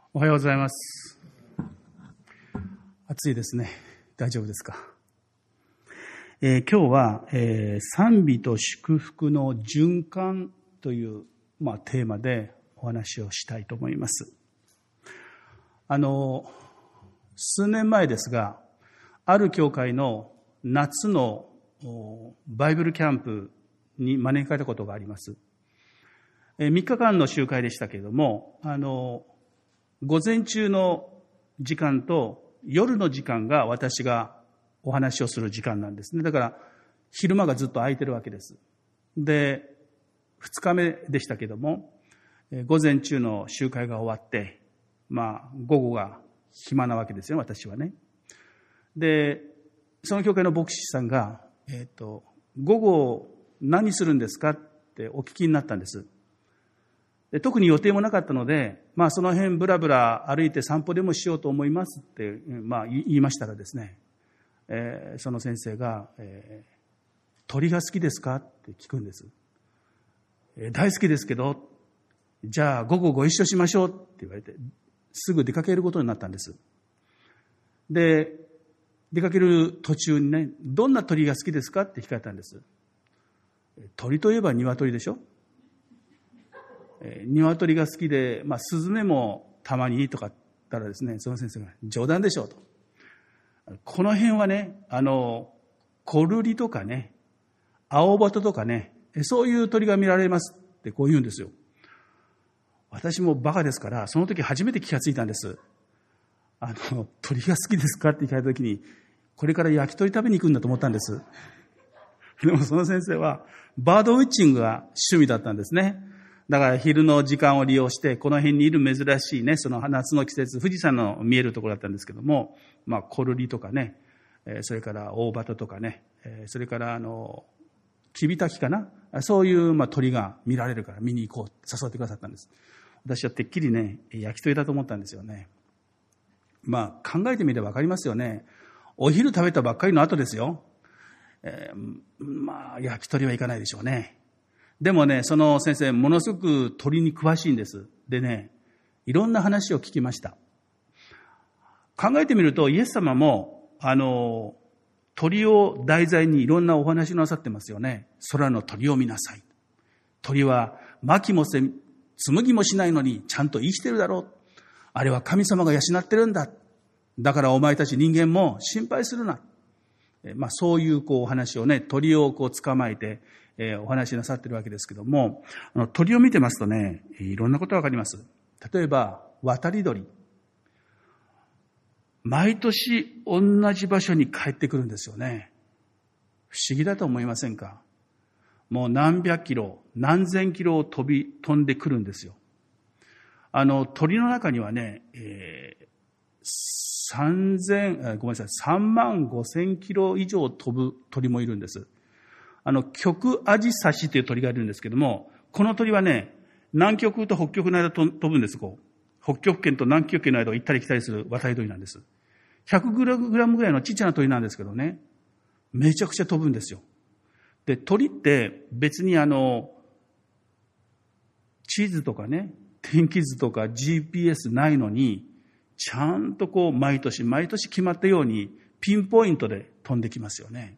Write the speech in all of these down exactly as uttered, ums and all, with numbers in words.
おはようございます。暑いですね。大丈夫ですか。えー、今日は、えー、賛美と祝福の循環という、まあ、テーマでお話をしたいと思います。あの数年前ですが、ある教会の夏のバイブルキャンプに招かれたことがあります。えー、みっかかんの集会でしたけれども、あの午前中の時間と夜の時間が私がお話をする時間なんですね。だから昼間がずっと空いてるわけです。で、二日目でしたけども、午前中の集会が終わって、まあ午後が暇なわけですよ、私はね。で、その教会の牧師さんが、えっと、午後何するんですかってお聞きになったんです。で、特に予定もなかったので、まあその辺ブラブラ歩いて散歩でもしようと思いますって、まあ言いましたらですね、えー、その先生が、えー、鳥が好きですかって聞くんです。えー、大好きですけど、じゃあ午後ご一緒しましょうって言われて、すぐ出かけることになったんです。で、出かける途中にね、どんな鳥が好きですかって聞かれたんです。鳥といえば鶏でしょ。鶏が好きで、まあ、スズメもたまにいいとか言ったらですね、その先生が冗談でしょうと。この辺はね、あの、コルリとかね、青バトとかね、そういう鳥が見られますってこう言うんですよ。私もバカですから、その時初めて気がついたんです。あの、鳥が好きですかって聞かれた時に、これから焼き鳥食べに行くんだと思ったんです。でもその先生は、バードウォッチングが趣味だったんですね。だから昼の時間を利用して、この辺にいる珍しいね、その夏の季節、富士山の見えるところだったんですけども、まあ、コルリとかね、それから大バトとかね、それからあの、キビタキかな、そういうまあ鳥が見られるから見に行こうって誘ってくださったんです。私はてっきりね、焼き鳥だと思ったんですよね。まあ、考えてみればわかりますよね。お昼食べたばっかりの後ですよ。えー、まあ、焼き鳥はいかないでしょうね。でもね、その先生、ものすごく鳥に詳しいんです。でね、いろんな話を聞きました。考えてみると、イエス様も、あの、鳥を題材にいろんなお話をなさってますよね。空の鳥を見なさい。鳥は巻きもせ、紡ぎもしないのにちゃんと生きてるだろう。あれは神様が養ってるんだ。だからお前たち人間も心配するな。まあそういうこうお話をね、鳥をこう捕まえて、えー、お話しなさってるわけですけども、あの鳥を見てますとね、いろんなことがわかります。例えば渡り鳥、毎年同じ場所に帰ってくるんですよね。不思議だと思いませんか。もう何百キロ何千キロを飛び飛んでくるんですよ。あの鳥の中にはね、えー、三千ごめんなさい三万五千キロ以上飛ぶ鳥もいるんです。あの、極アジサシという鳥がいるんですけども、この鳥はね、南極と北極の間を飛ぶんです。こう北極圏と南極圏の間を行ったり来たりする渡り鳥なんです。ひゃくグラムぐらいのちっちゃな鳥なんですけどね、めちゃくちゃ飛ぶんですよ。で、鳥って別にあの、地図とかね、天気図とか ジーピーエス ないのに、ちゃんとこう毎年毎年決まったようにピンポイントで飛んできますよね。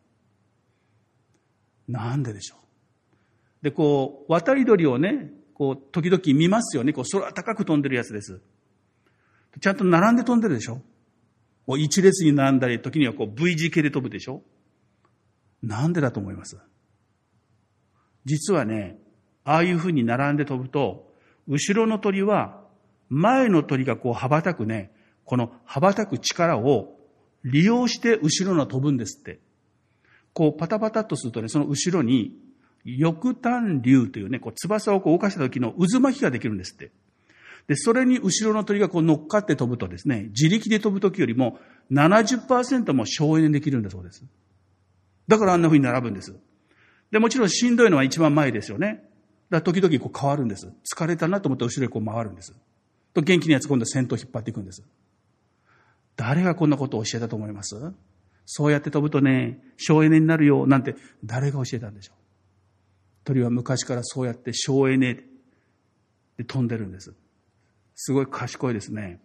なんででしょう。で、こう、渡り鳥をね、こう、時々見ますよね。こう、空高く飛んでるやつです。ちゃんと並んで飛んでるでしょ。こう一列に並んだり、時にはこう、ブイ 字形で飛ぶでしょ。なんでだと思います？実はね、ああいうふうに並んで飛ぶと、後ろの鳥は、前の鳥がこう、羽ばたくね、この羽ばたく力を利用して後ろの飛ぶんですって。こうパタパタっとするとね、その後ろに翼端竜というね、こう翼をこう動かした時の渦巻きができるんですって。で、それに後ろの鳥がこう乗っかって飛ぶとですね、自力で飛ぶ時よりも ななじゅっパーセント も省エネできるんだそうです。だからあんな風に並ぶんです。で、もちろんしんどいのは一番前ですよね。だから時々こう変わるんです。疲れたなと思って後ろにこう回るんです。と元気なやつ今度は先頭を引っ張っていくんです。誰がこんなことを教えたと思います？そうやって飛ぶとね、省エネになるよなんて誰が教えたんでしょう。鳥は昔からそうやって省エネで飛んでるんです。 すごい賢いですね。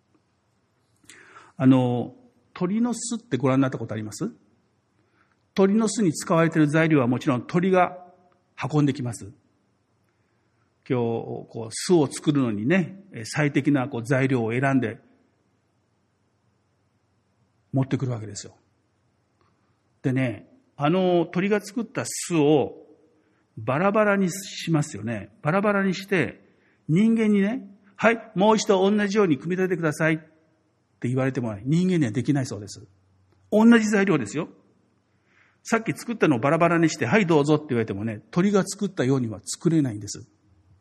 あの、鳥の巣ってご覧になったことあります？鳥の巣に使われている材料はもちろん鳥が運んできます。今日、こう、巣を作るのにね、最適なこう材料を選んで持ってくるわけですよ。でね、あの鳥が作った巣をバラバラにしますよね。バラバラにして人間にね、はい、もう一度同じように組み立ててくださいって言われても人間にはできないそうです。同じ材料ですよ。さっき作ったのをバラバラにして、はいどうぞって言われてもね、鳥が作ったようには作れないんです。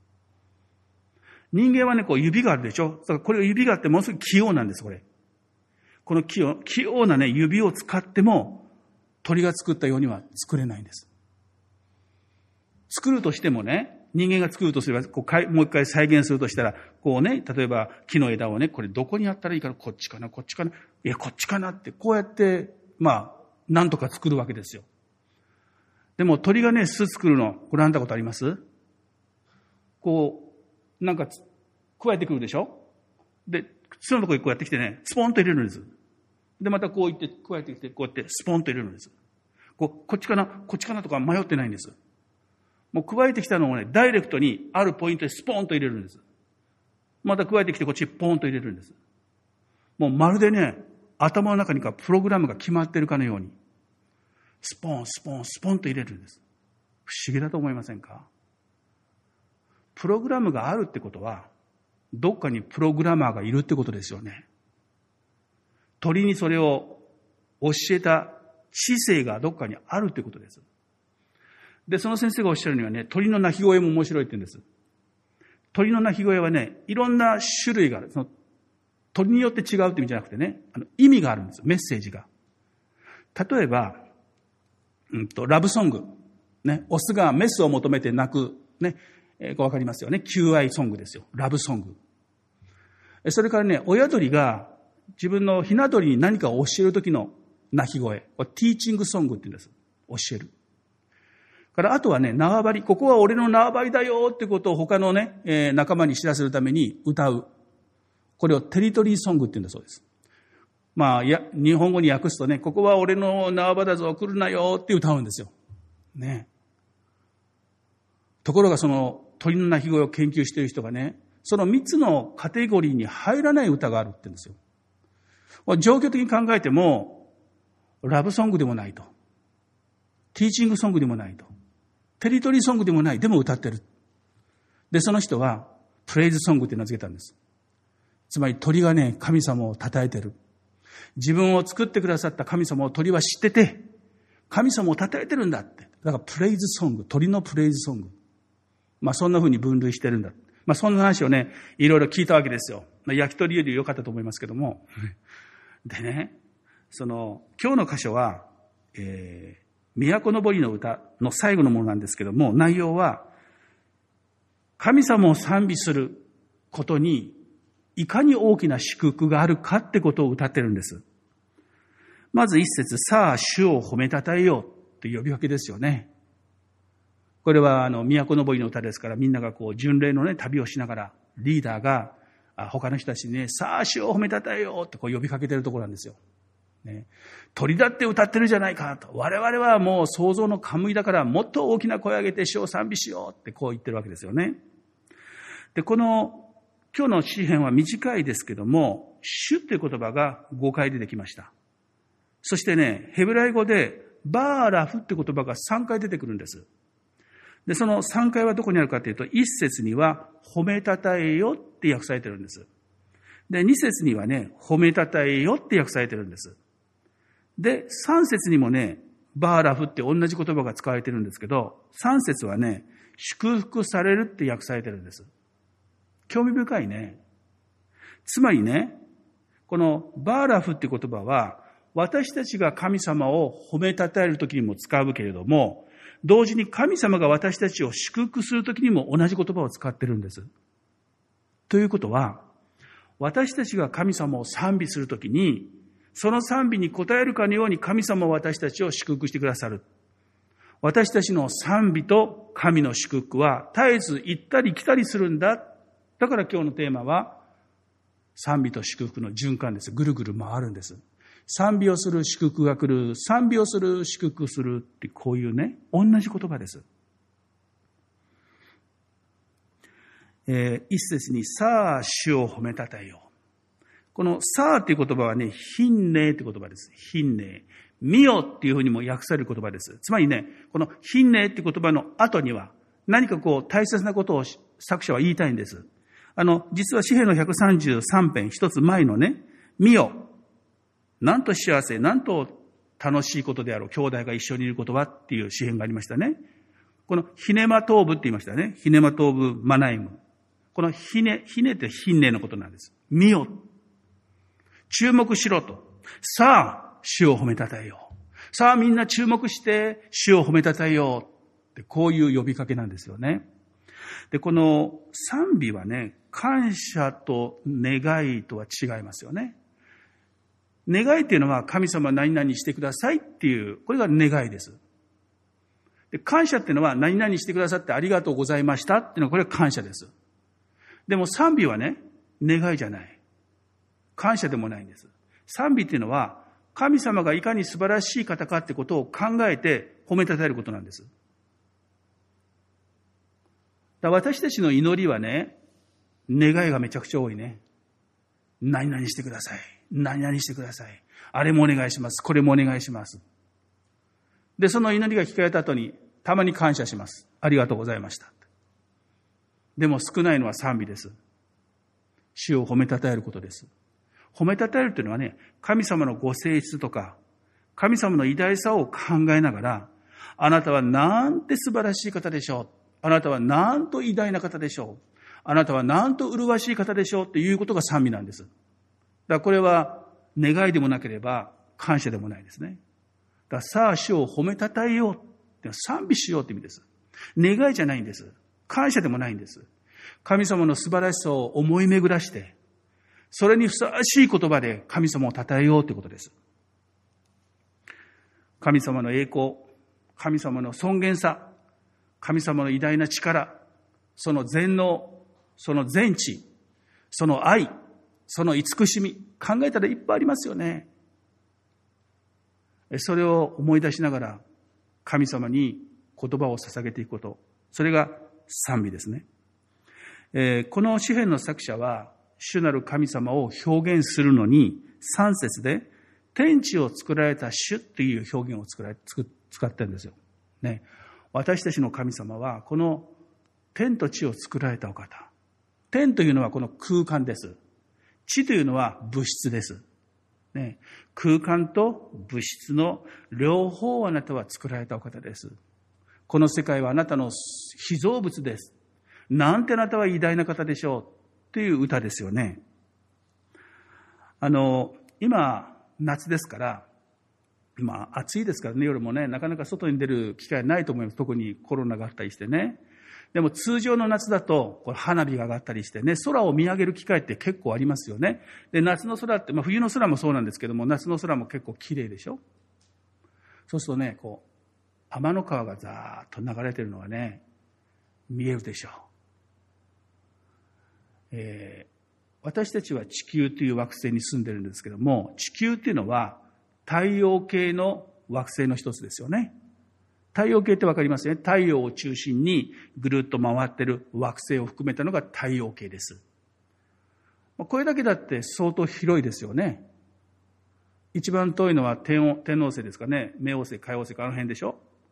人間はね、こう指があるでしょ。だからこれ指があってものすごい器用なんです、これ。この器用、器用なね、指を使っても鳥が作ったようには作れないんです。作るとしてもね、人間が作るとすれば、こうもう一回再現するとしたら、こうね、例えば木の枝をね、これどこにやったらいいかな、こっちかな、こっちかな、いや、こっちかなって、こうやって、まあ、なんとか作るわけですよ。でも鳥がね、巣作るの、ご覧になったことあります？こう、なんか、加えてくるでしょ？で、巣のところにこうやってきてね、スポンと入れるんです。で、またこう言って、加えてきて、こうやってスポンと入れるんです。こう、こっちかな、こっちかなとか迷ってないんです。もう加えてきたのをね、ダイレクトにあるポイントでスポーンと入れるんです。また加えてきてこっちにポーンと入れるんです。もうまるでね、頭の中にかプログラムが決まっているかのように、スポーン、スポーン、スポーンと入れるんです。不思議だと思いませんか？プログラムがあるってことは、どっかにプログラマーがいるってことですよね。鳥にそれを教えた知性がどっかにあるってことです。で、その先生がおっしゃるにはね、鳥の鳴き声も面白いって言うんです。鳥の鳴き声はね、いろんな種類がある。その鳥によって違うって意味じゃなくてね、あの意味があるんですよ、メッセージが。例えば、うんと、ラブソング。ね、オスがメスを求めて鳴く。ね、えー、わかりますよね。求愛ソングですよ。ラブソング。それからね、親鳥が自分のひな鳥に何かを教えるときの鳴き声。これティーチングソングって言うんです。教える。からあとはね、縄張り。ここは俺の縄張りだよってことを他のね、えー、仲間に知らせるために歌う。これをテリトリーソングって言うんだそうです。まあ、や、日本語に訳すとね、ここは俺の縄場だぞ、来るなよって歌うんですよ。ね。ところがその鳥の鳴き声を研究している人がね、その三つのカテゴリーに入らない歌があるって言うんですよ。状況的に考えても、ラブソングでもないと。ティーチングソングでもないと。テリトリーソングでもない。でも歌ってる。で、その人は、プレイズソングって名付けたんです。つまり鳥がね、神様を称えてる。自分を作ってくださった神様を鳥は知ってて、神様を称えてるんだって。だからプレイズソング、鳥のプレイズソング。まあそんな風に分類してるんだ。まあそんな話をね、いろいろ聞いたわけですよ。まあ、焼き鳥より良かったと思いますけども。でね、その、今日の箇所は、えー、都のぼりの歌の最後のものなんですけども、内容は、神様を賛美することに、いかに大きな祝福があるかってことを歌ってるんです。まず一節、さあ主を褒めたたえようって呼びかけですよね。これはあの都のぼりの歌ですから、みんながこう巡礼のね旅をしながらリーダーが他の人たちにね、さあ主を褒めたたえようってこう呼びかけてるところなんですよ。ね、鳥だって歌ってるじゃないかと。我々はもう創造の冠だからもっと大きな声を上げて主を賛美しようってこう言ってるわけですよね。で、この今日の詩編は短いですけども、主という言葉がごかい出てきました。そしてね、ヘブライ語でバーラフって言葉がさんかい出てくるんです。で、そのさんかいはどこにあるかというと、一節には褒めたたえよって訳されてるんです。で、二節にはね、褒めたたえよって訳されてるんです。で、三節にもね、バーラフって同じ言葉が使われてるんですけど、三節はね、祝福されるって訳されてるんです。興味深いね。つまりね、このバーラフって言葉は、私たちが神様を褒めたたえるときにも使うけれども、同時に神様が私たちを祝福するときにも同じ言葉を使ってるんです。ということは、私たちが神様を賛美するときに、その賛美に応えるかのように神様は私たちを祝福してくださる。私たちの賛美と神の祝福は絶えず行ったり来たりするんだ。だから今日のテーマは、 賛美と祝福の循環です。ぐるぐる回るんです。賛美をする、祝福が来る、賛美をする、祝福するって、こういうね、同じ言葉です。えー、一節に、さあ、主を褒めたたえよう。このさあっていう言葉はね、品寧って言葉です。品寧。見よっていうふうにも訳される言葉です。つまりね、この品寧って言葉の後には、何かこう大切なことを作者は言いたいんです。あの、実は詩編のひゃくさんじゅうさん編一つ前のね、見よ。なんと幸せ、なんと楽しいことであろう。兄弟が一緒にいることはっていう詩編がありましたね。このヒネマトーブって言いましたね。ヒネマトーブマナイム。このヒネ、ヒネって品寧のことなんです。見よ。注目しろと。さあ、主を褒めたたえよう。さあ、みんな注目して主を褒めたたえようって、こういう呼びかけなんですよね。で、この賛美はね、感謝と願いとは違いますよね。願いっていうのは神様何々してくださいっていう、これが願いです。で、感謝っていうのは何々してくださってありがとうございましたっていうのはこれは感謝です。でも賛美はね、願いじゃない。感謝でもないんです。賛美っていうのは神様がいかに素晴らしい方かってことを考えて褒めたたえることなんです。だから私たちの祈りはね、願いがめちゃくちゃ多いね。何々してください。何々してください。あれもお願いします。これもお願いします。で、その祈りが聞かれた後に、たまに感謝します。ありがとうございました。でも少ないのは賛美です。主を褒めたたえることです。褒めたたえるというのはね、神様のご性質とか、神様の偉大さを考えながら、あなたはなんて素晴らしい方でしょう。あなたはなんと偉大な方でしょう。あなたはなんと麗しい方でしょうっていうことが賛美なんです。だからこれは願いでもなければ感謝でもないですね。だからさあ主を褒めたたえようって賛美しようって意味です。願いじゃないんです。感謝でもないんです。神様の素晴らしさを思い巡らして、それにふさわしい言葉で神様を称えようということです。神様の栄光、神様の尊厳さ、神様の偉大な力、その全能、その全知、その愛、その慈しみ、考えたらいっぱいありますよね。それを思い出しながら神様に言葉を捧げていくこと、それが賛美ですね。えー、この詩編の作者は主なる神様を表現するのにさん節で天地を作られた主っていう表現を作られ使ってるんですよ。ね、私たちの神様はこの天と地を作られたお方。天というのはこの空間です。地というのは物質です。ね、空間と物質の両方をあなたは作られたお方です。この世界はあなたの被造物です。なんてあなたは偉大な方でしょうっていう歌ですよね。あの、今夏ですから、今暑いですからね、夜もね、なかなか外に出る機会ないと思います。特にコロナがあったりしてね。でも通常の夏だとこれ花火が上がったりしてね、空を見上げる機会って結構ありますよね。で、夏の空って、まあ冬の空もそうなんですけども、夏の空も結構綺麗でしょ。そうするとね、こう、天の川がザーッと流れてるのがね、見えるでしょう。えー、私たちは地球という惑星に住んでるんですけども、地球っていうのは太陽系の惑星の一つですよね。太陽系ってわかりますね。太陽を中心にぐるっと回ってる惑星を含めたのが太陽系です。これだけだって相当広いですよね。一番遠いのは天王、天王星ですかね。冥王星、海王星かあの辺でしょ。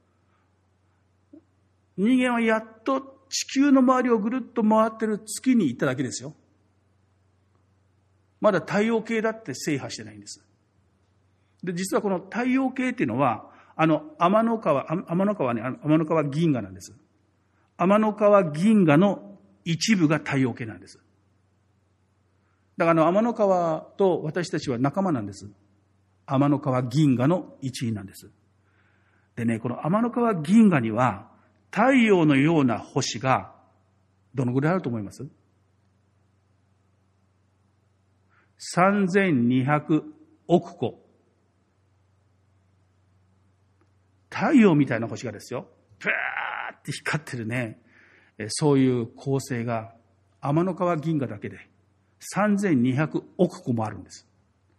人間はやっと地球の周りをぐるっと回ってる月に行っただけですよ。まだ太陽系だって制覇してないんです。で、実はこの太陽系っていうのは、あの、天の川、天の川ね、天の川銀河なんです。天の川銀河の一部が太陽系なんです。だからあの、天の川と私たちは仲間なんです。天の川銀河の一員なんです。でね、この天の川銀河には、太陽のような星が、どのぐらいあると思います？さんぜんにひゃくおく個。太陽みたいな星がですよ、プーって光ってるね、そういう恒星が天の川銀河だけでさんぜんにひゃくおくこもあるんです。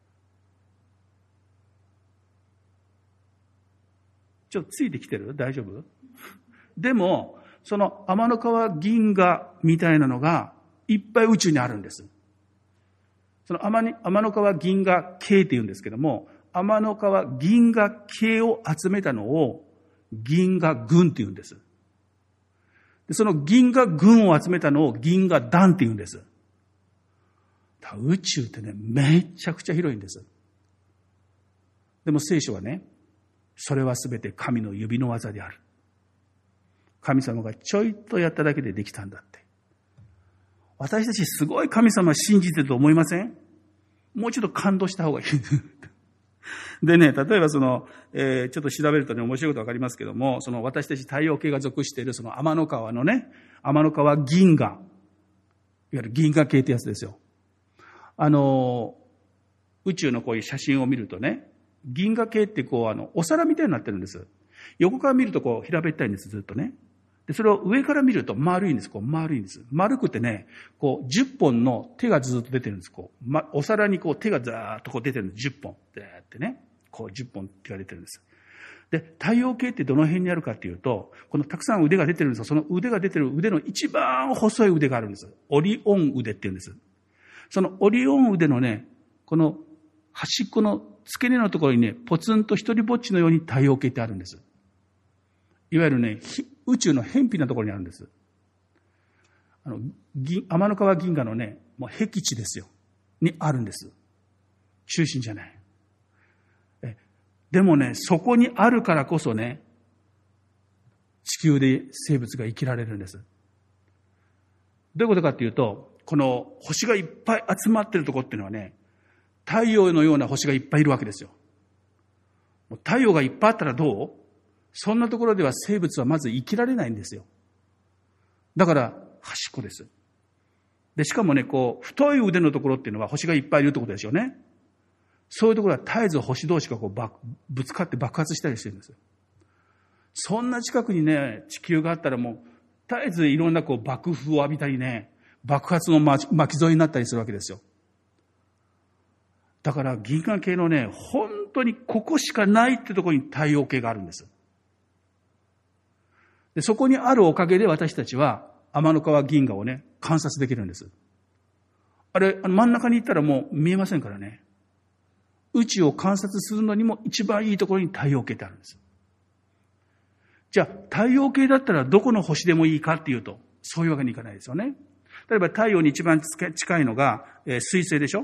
ちょっとついてきてる？大丈夫？でも、その天の川銀河みたいなのがいっぱい宇宙にあるんです。その天の川銀河系って言うんですけども、天の川銀河系を集めたのを銀河群って言うんです。でその銀河群を集めたのを銀河団って言うんです。宇宙ってね、めちゃくちゃ広いんです。でも聖書はね、それはすべて神の指の技である。神様がちょいとやっただけでできたんだって。私たちすごい神様信じてると思いません？もうちょっと感動した方がいい。でね、例えばその、えー、ちょっと調べるとね、面白いことわかりますけども、その私たち太陽系が属しているその天の川のね、天の川銀河、いわゆる銀河系ってやつですよ。あの、宇宙のこういう写真を見るとね、銀河系ってこう、あの、お皿みたいになってるんです。横から見るとこう、平べったいんです、ずっとね。で、それを上から見ると丸いんです。こう、丸いんです。丸くてね、こう、じゅっぽんの手がずっと出てるんです。こう、ま、お皿にこう、手がざーっとこう出てるんです。じゅっぽん。でーってね。こう、じゅっぽん手が出てるんです。で、太陽系ってどの辺にあるかっていうと、このたくさん腕が出てるんですよ。その腕が出てる腕の一番細い腕があるんです。オリオン腕って言うんです。そのオリオン腕のね、この端っこの付け根のところにね、ポツンと一人ぼっちのように太陽系ってあるんです。いわゆるね、宇宙の辺鄙なところにあるんです。あの、銀、天の川銀河のね、もう僻地ですよ。にあるんです。中心じゃない。え、でもね、そこにあるからこそね、地球で生物が生きられるんです。どういうことかっていうと、この星がいっぱい集まってるところっていうのはね、太陽のような星がいっぱいいるわけですよ。太陽がいっぱいあったらどう？そんなところでは生物はまず生きられないんですよ。だから端っこです。で、しかもね、こう、太い腕のところっていうのは星がいっぱいいるってことですよね。そういうところは絶えず星同士がこうぶつかって爆発したりしてるんですよ。そんな近くにね、地球があったらもう、絶えずいろんなこう爆風を浴びたりね、爆発の巻き添えになったりするわけですよ。だから銀河系のね、本当にここしかないってところに太陽系があるんです。で、そこにあるおかげで私たちは天の川銀河をね、観察できるんです。あれ、あの真ん中に行ったらもう見えませんからね。宇宙を観察するのにも一番いいところに太陽系ってあるんです。じゃあ、太陽系だったらどこの星でもいいかっていうと、そういうわけにいかないですよね。例えば太陽に一番近いのが、えー、水星でしょ。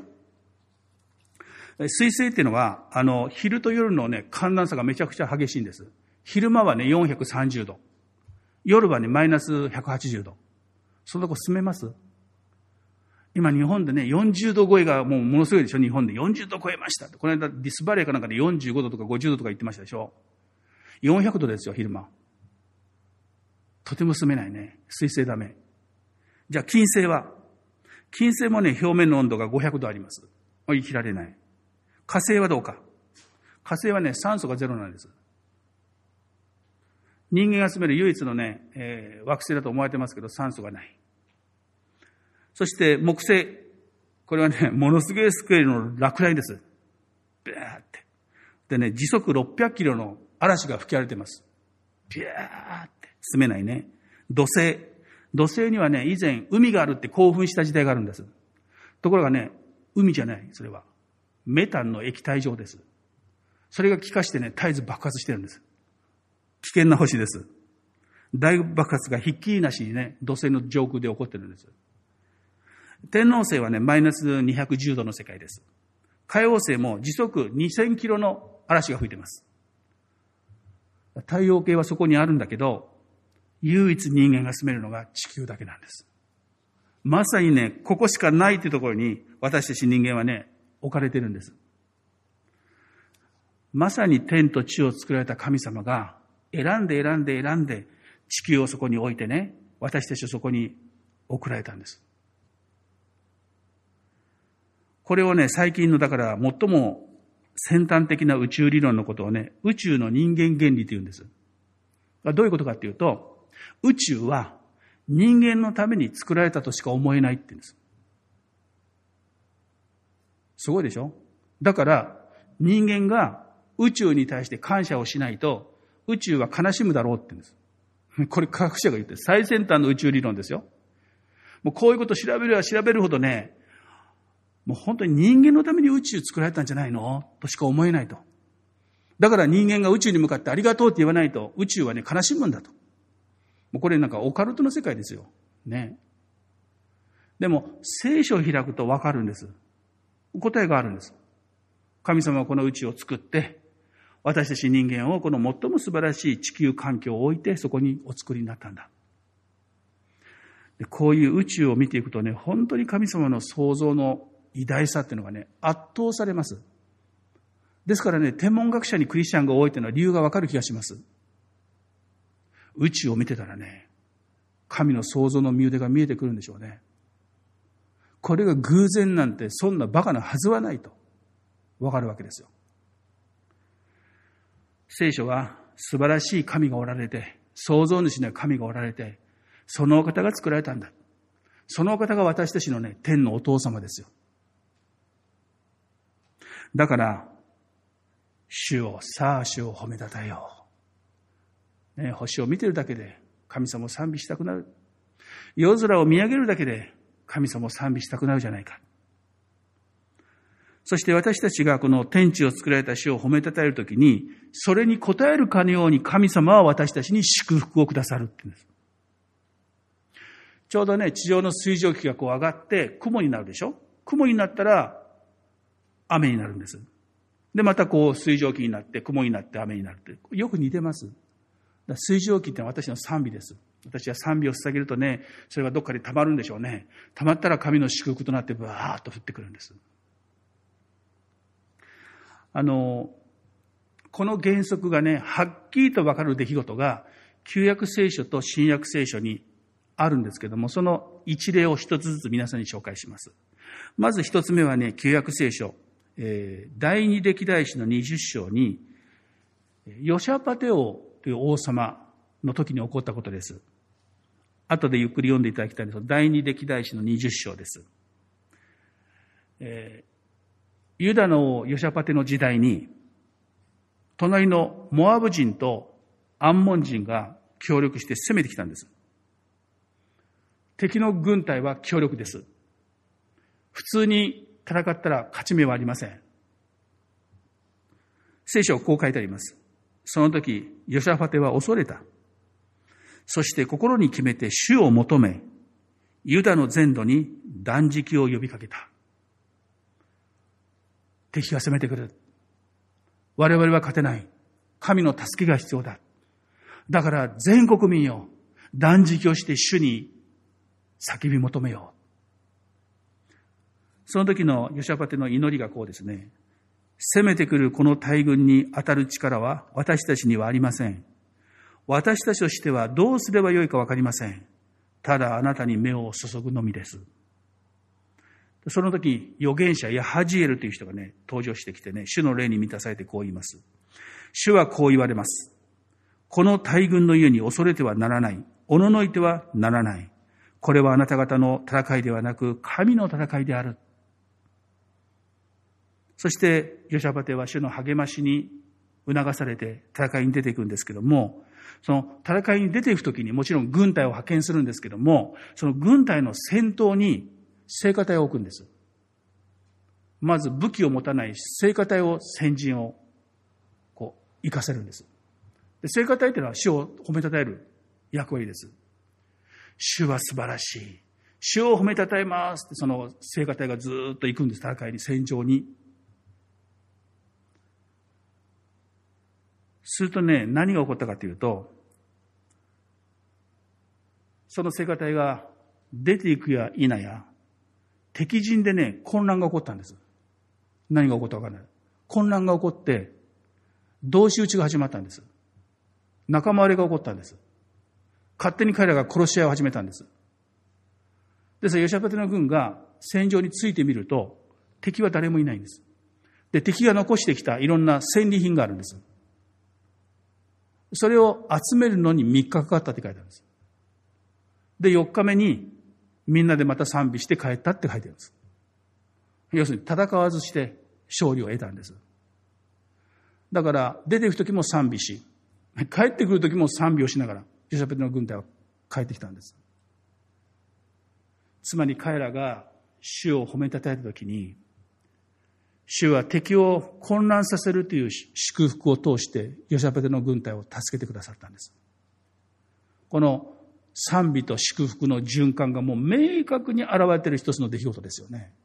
水星っていうのは、あの、昼と夜のね、寒暖差がめちゃくちゃ激しいんです。昼間はね、よんひゃくさんじゅうど。夜はね、マイナスひゃくはちじゅうど。そのとこ住めます？今日本でね、よんじゅうど超えがもうものすごいでしょ。日本でよんじゅうど超えました。この間ディスバレーかなんかでよんじゅうごどとかごじゅうどとか言ってましたでしょ。よんひゃくどですよ、昼間。とても住めないね。水星ダメ。じゃあ金星は金星もね、表面の温度がごひゃくどあります。生きられない。火星はどうか。火星はね、酸素がゼロなんです。人間が住める唯一のね、えー、惑星だと思われてますけど、酸素がない。そして木星。これはね、ものすごいスケールの落雷です。ビャーって。でね、時速ろっぴゃくキロの嵐が吹き荒れてます。ビャーって住めないね。土星。土星にはね、以前海があるって興奮した時代があるんです。ところがね、海じゃない、それは。メタンの液体状です。それが気化してね、絶えず爆発してるんです。危険な星です。大爆発がひっきりなしにね、土星の上空で起こってるんです。天王星はね、マイナスにひゃくじゅうどの世界です。海王星も時速にせんキロの嵐が吹いています。太陽系はそこにあるんだけど、唯一人間が住めるのが地球だけなんです。まさにね、ここしかないというところに私たち人間はね、置かれてるんです。まさに天と地を作られた神様が選んで選んで選んで地球をそこに置いてね、私たちをそこに送られたんです。これをね、最近のだから最も先端的な宇宙理論のことをね、宇宙の人間原理というんです。どういうことかっていうと、宇宙は人間のために作られたとしか思えないって言うんです。 すごいでしょ？だから人間が宇宙に対して感謝をしないと宇宙は悲しむだろうって言うんです。これ科学者が言ってる最先端の宇宙理論ですよ。もうこういうことを調べれば調べるほどね、もう本当に人間のために宇宙作られたんじゃないのとしか思えないと。だから人間が宇宙に向かってありがとうって言わないと宇宙はね悲しむんだと。もうこれなんかオカルトの世界ですよ。ね。でも聖書を開くと分かるんです。答えがあるんです。神様はこの宇宙を作って、私たち人間をこの最も素晴らしい地球環境を置いてそこにお作りになったんだ。でこういう宇宙を見ていくとね、本当に神様の創造の偉大さっていうのがね、圧倒されます。ですからね、天文学者にクリスチャンが多いというのは理由がわかる気がします。宇宙を見てたらね、神の創造の身腕が見えてくるんでしょうね。これが偶然なんてそんなバカなはずはないとわかるわけですよ。聖書は素晴らしい神がおられて、創造主の神がおられて、そのお方が作られたんだ。そのお方が私たちのね、天のお父様ですよ。だから、主を、さあ主を褒めたたえよう。ね、星を見てるだけで神様を賛美したくなる。夜空を見上げるだけで神様を賛美したくなるじゃないか。そして私たちがこの天地を作られた主を褒めたたえるときに、それに応えるかのように神様は私たちに祝福をくださるって言うんです。ちょうどね、地上の水蒸気がこう上がって雲になるでしょ。雲になったら雨になるんです。で、またこう水蒸気になって雲になって雨になるって、よく似てます。だから水蒸気ってのは私の賛美です。私は賛美を捧げるとね、それがどっかで溜まるんでしょうね。溜まったら神の祝福となってバーッと降ってくるんです。あの、この原則がね、はっきりとわかる出来事が旧約聖書と新約聖書にあるんですけども、その一例を一つずつ皆さんに紹介します。まず一つ目はね、旧約聖書、えー、第二歴代史のにじゅっ章に、ヨシャパテ王という王様の時に起こったことです。後でゆっくり読んでいただきたいんですが、第二歴代史のにじゅっ章です。えー、ユダの王ヨシャパテの時代に、隣のモアブ人とアンモン人が協力して攻めてきたんです。敵の軍隊は強力です。普通に戦ったら勝ち目はありません。聖書はこう書いてあります。その時、ヨシャファテは恐れた。そして心に決めて主を求め、ユダの全土に断食を呼びかけた。敵が攻めてくる。我々は勝てない。神の助けが必要だ。だから全国民よ、断食をして主に叫び求めよう。その時のヨシャパテの祈りがこうですね。攻めてくるこの大軍に当たる力は私たちにはありません。私たちとしてはどうすればよいかわかりません。ただあなたに目を注ぐのみです。その時、預言者ヤハジエルという人がね、登場してきてね、主の霊に満たされてこう言います。主はこう言われます。この大軍の家に恐れてはならない。おののいてはならない。これはあなた方の戦いではなく、神の戦いである。そして、ヨシャパテは主の励ましに促されて戦いに出ていくんですけども、その戦いに出ていくときにもちろん軍隊を派遣するんですけども、その軍隊の先頭に聖歌隊を置くんです。まず武器を持たない聖歌隊を先陣をこう生かせるんです。で、聖歌隊というのは主を褒めたたえる役割です。主は素晴らしい。主を褒めたたえますってその聖歌隊がずっと行くんです。戦いに、戦場に。するとね、何が起こったかというと、その聖歌隊が出ていくや否や、敵陣でね、混乱が起こったんです。何が起こったかわからない。混乱が起こって、同士討ちが始まったんです。仲間割れが起こったんです。勝手に彼らが殺し合いを始めたんです。ですから、ヨシャパテの軍が戦場についてみると、敵は誰もいないんです。で、敵が残してきたいろんな戦利品があるんです。それを集めるのにみっかかかったって書いてあるんです。で、よっかめにみんなでまた賛美して帰ったって書いてあるんです。 要するに戦わずして勝利を得たんです。だから出ていくときも賛美し、帰ってくるときも賛美をしながらヨシャペテの軍隊は帰ってきたんです。つまり彼らが主を褒めたたえたときに、主は敵を混乱させるという祝福を通してヨシャペテの軍隊を助けてくださったんです。この賛美と祝福の循環がもう明確に現れている一つの出来事ですよね。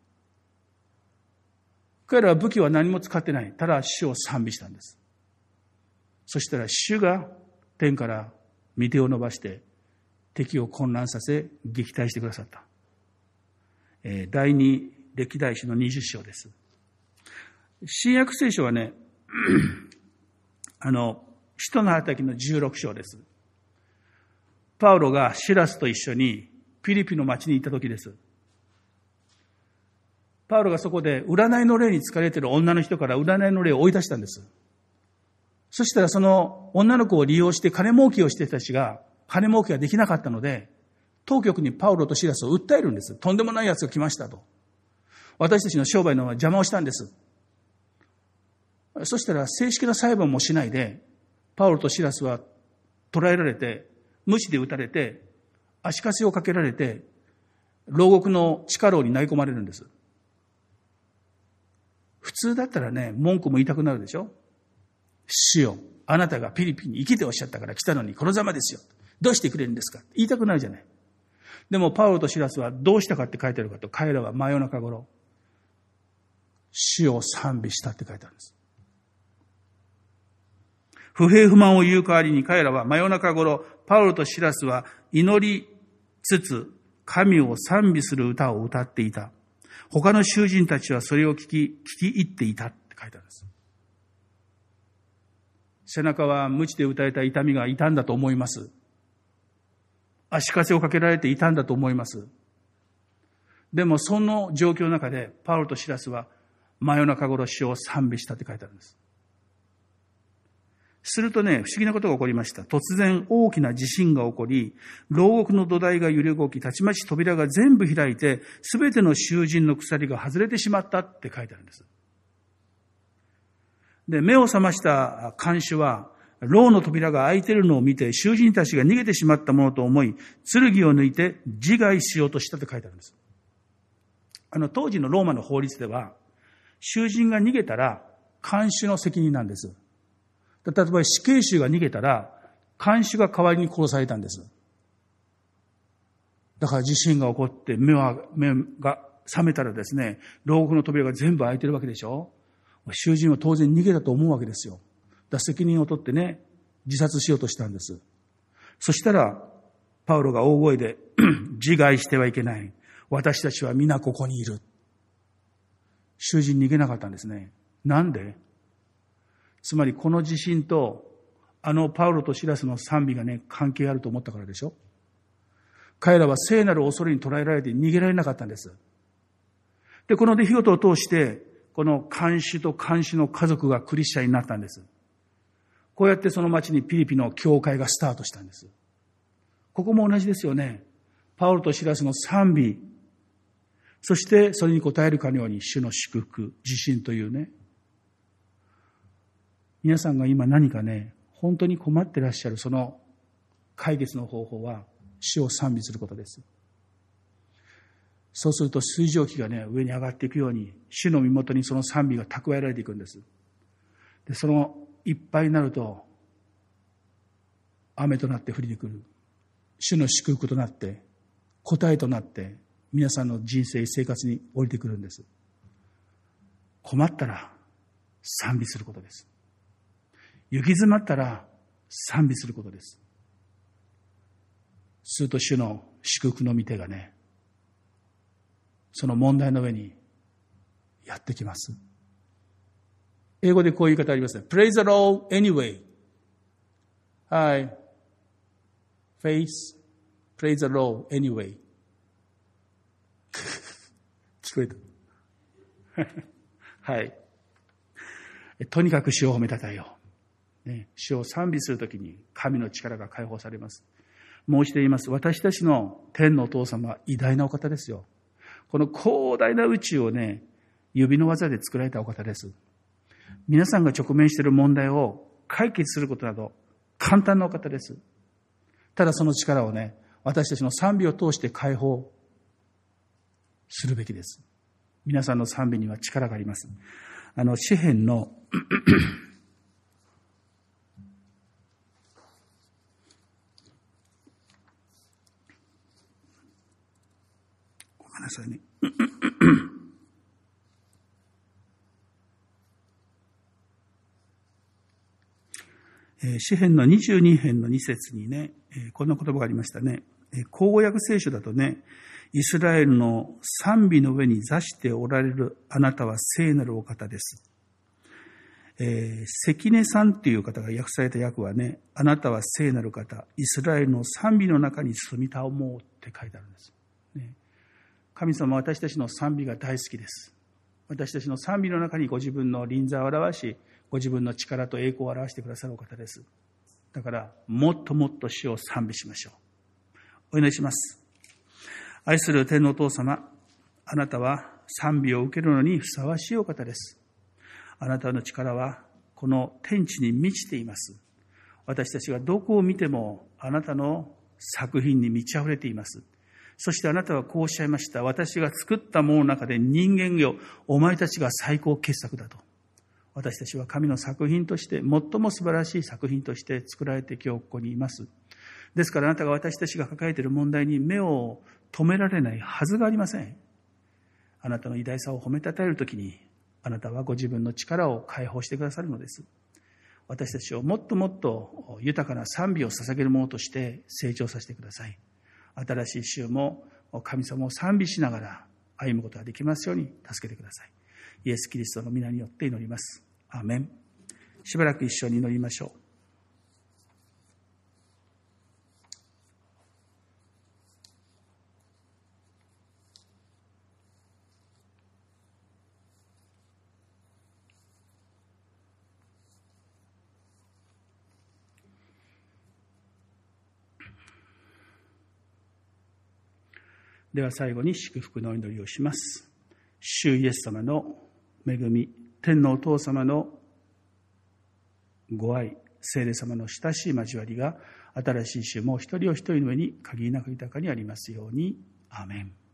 彼らは武器は何も使ってない。ただ主を賛美したんです。そしたら主が天から御手を伸ばして敵を混乱させ撃退してくださった。第二歴代史のにじゅっ章です。新約聖書はね、あの、使徒の働きのじゅうろく章です。パウロがシラスと一緒にピリピの町に行った時です。パウロがそこで占いの霊に疲れている女の人から占いの霊を追い出したんです。そしたらその女の子を利用して金儲けをしていた人たちが金儲けができなかったので、当局にパウロとシラスを訴えるんです。とんでもない奴が来ましたと。私たちの商売の邪魔をしたんです。そしたら正式な裁判もしないで、パウロとシラスは捕らえられて、鞭で打たれて、足かせをかけられて、牢獄の地下牢に投げ込まれるんです。普通だったらね、文句も言いたくなるでしょ。主よ、あなたがピリピに生きておっしゃったから来たのにこのざまですよ。どうしてくれるんですか言いたくなるじゃない。でもパウロとシラスはどうしたかって書いてあるかと、彼らは真夜中頃、主を賛美したって書いてあるんです。不平不満を言う代わりに彼らは真夜中頃、パウロとシラスは祈りつつ神を賛美する歌を歌っていた。他の囚人たちはそれを聞き、聞き入っていたって書いてあるんです。背中は鞭で打たれた痛みが痛んだと思います。足かせをかけられて痛んだと思います。でもその状況の中でパウロとシラスは真夜中頃主を賛美したって書いてあるんです。するとね、不思議なことが起こりました。突然大きな地震が起こり、牢獄の土台が揺れ動き、たちまち扉が全部開いて、すべての囚人の鎖が外れてしまったって書いてあるんです。で、目を覚ました看守は、牢の扉が開いているのを見て、囚人たちが逃げてしまったものと思い、剣を抜いて自害しようとしたって書いてあるんです。あの、当時のローマの法律では、囚人が逃げたら、看守の責任なんです。例えば死刑囚が逃げたら、看守が代わりに殺されたんです。だから地震が起こって目は、目が覚めたらですね、牢獄の扉が全部開いてるわけでしょ。囚人は当然逃げたと思うわけですよ。だから責任を取ってね、自殺しようとしたんです。そしたら、パウロが大声で、自害してはいけない。私たちは皆ここにいる。囚人逃げなかったんですね。なんで？つまりこの地震とあのパウロとシラスの賛美がね、関係あると思ったからでしょ。彼らは聖なる恐れに捕らえられて逃げられなかったんです。で、この出来事を通して、この看守と看守の家族がクリスチャンになったんです。こうやってその町にピリピの教会がスタートしたんです。ここも同じですよね。パウロとシラスの賛美、そしてそれに応えるかのように主の祝福、自信というね。皆さんが今何かね、本当に困ってらっしゃるその解決の方法は主を賛美することです。そうすると水蒸気がね、上に上がっていくように、主の身元にその賛美が蓄えられていくんです。で、そのいっぱいになると、雨となって降りてくる。主の祝福となって、答えとなって、皆さんの人生、生活に降りてくるんです。困ったら賛美することです。行き詰まったら賛美することです。すると主の祝福の御手がね、その問題の上にやってきます。英語でこういう言い方ありますね。Praise the Lord anyway. はい。Faith, praise the Lord anyway. 聞こえた。はい。とにかく主を褒めたたえよう。ね、主を賛美するときに神の力が解放されます。もう一度言います。私たちの天のお父様は偉大なお方ですよ。この広大な宇宙をね、 指の技で作られたお方です。皆さんが直面している問題を解決することなど簡単なお方です。ただその力をね、私たちの賛美を通して解放するべきです。皆さんの賛美には力があります。あの、詩編のごめんなさいね。詩編のにじゅうに編のに節にね、こんな言葉がありましたね。口語訳聖書だとね、イスラエルの賛美の上に座しておられるあなたは聖なるお方です。えー、関根さんっていう方が訳された訳はね、あなたは聖なる方、イスラエルの賛美の中に住みたおもうって書いてあるんです。ね、神様は私たちの賛美が大好きです。私たちの賛美の中にご自分の臨在を表し、ご自分の力と栄光を表してくださるお方です。だから、もっともっと主を賛美しましょう。お祈りします。愛する天のお父様、あなたは賛美を受けるのにふさわしいお方です。あなたの力はこの天地に満ちています。私たちがどこを見てもあなたの作品に満ち溢れています。そしてあなたはこうおっしゃいました。私が作ったものの中で人間よ、お前たちが最高傑作だと。私たちは神の作品として、最も素晴らしい作品として作られて今日ここにいます。ですからあなたが私たちが抱えている問題に目を止められないはずがありません。あなたの偉大さを褒めたたえるときに、あなたはご自分の力を解放してくださるのです。私たちをもっともっと豊かな賛美を捧げるものとして成長させてください。新しい週も神様を賛美しながら歩むことができますように助けてください。イエス・キリストの皆によって祈ります。アーメン。しばらく一緒に祈りましょう。では最後に祝福のお祈りをします。主イエス様の恵み、天のお父様のご愛、聖霊様の親しい交わりが新しい週も一人お一人の上に限りなく豊かにありますように。アーメン。